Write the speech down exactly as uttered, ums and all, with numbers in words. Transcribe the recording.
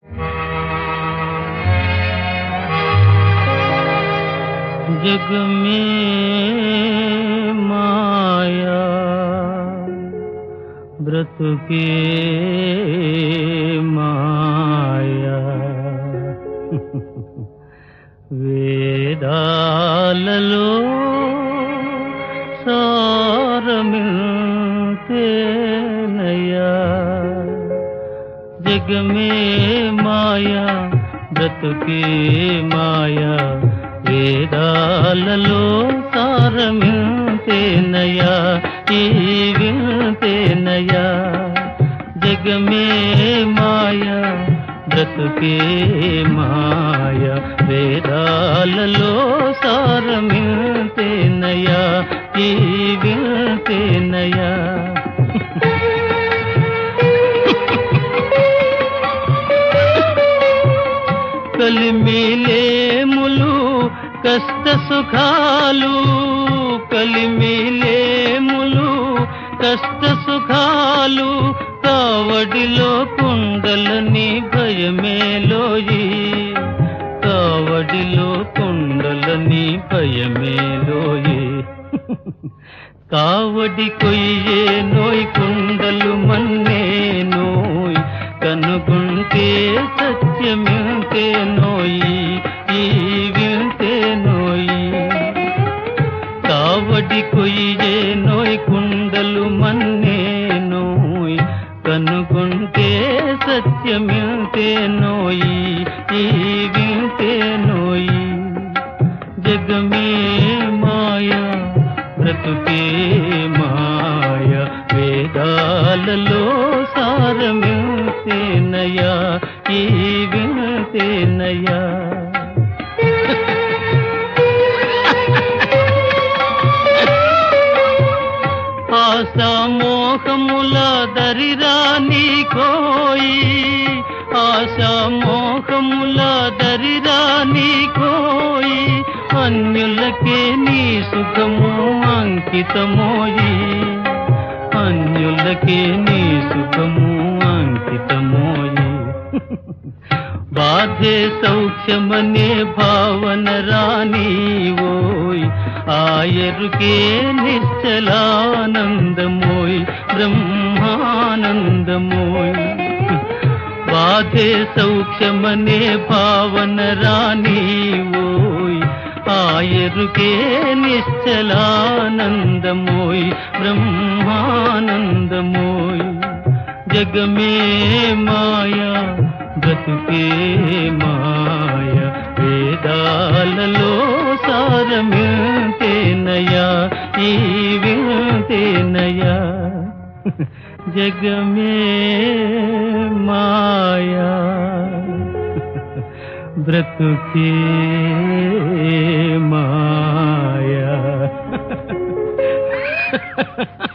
जग में माया ब्रतुके माया వేదాలలో సారమిల్తేనయ్యా జగ మే మాయా బ్రతుకే మాయా వేదాలలో సారమిల్తేనయ్యా ఈ విల్తేనయ్యా జగ మే మాయా బ్రతుకే మాయ వేదాలలో సారమిల్తేనయ్యా ఈ విల్తేనయ్యా కలిమిలేములు కష్ట సుఖాలు కలిమిలేములు కష్ట సుఖాలు కావడిలో కుండలని భయమేలోయి కావడిలో కుండలని భయమేలోయి కావడి కొయ్యే నోయ్ కుండలు మన్నే నోయ్ కనుగొంటే సత్యమింతే నోయి ఈ వింతే నోయి కావడి కొయ్యే నోయ్ కుండలు మన్నే నోయ్ కనుగొంటే సత్యమింతే నోయి ఈ వింతే నోయి జగ మే మాయా బ్రతుకే మాయ వేదాలలో సారమిల్తేనయ్యా ఈ వింతేనయ్యా ఆశామోహముల దరిరాని కోయి ఆశామోహముల దరిరాని కోయి అన్యులకే నీ సుఖము అంకితమోయి అన్యులకే నీ సుఖము అంకితమోయి బాధే సౌఖ్యమనే భావన రాని ఓయ్ ఆయరుకే నిశ్చలానందమోయ్ బ్రహ్మానందమోయ్ బాధే సౌఖ్యమనే భావన రాని ఓయ్ ఆయరుకే నిశ్చలానందమోయ్ బ్రహ్మానందమోయ్ జగ మే మాయా బ్రతుకే మాయ వేదాలలో సారమిల్తేనయ్యా ఈ విల్తేనయ్యా జగ మే మాయా బ్రతుకే మాయా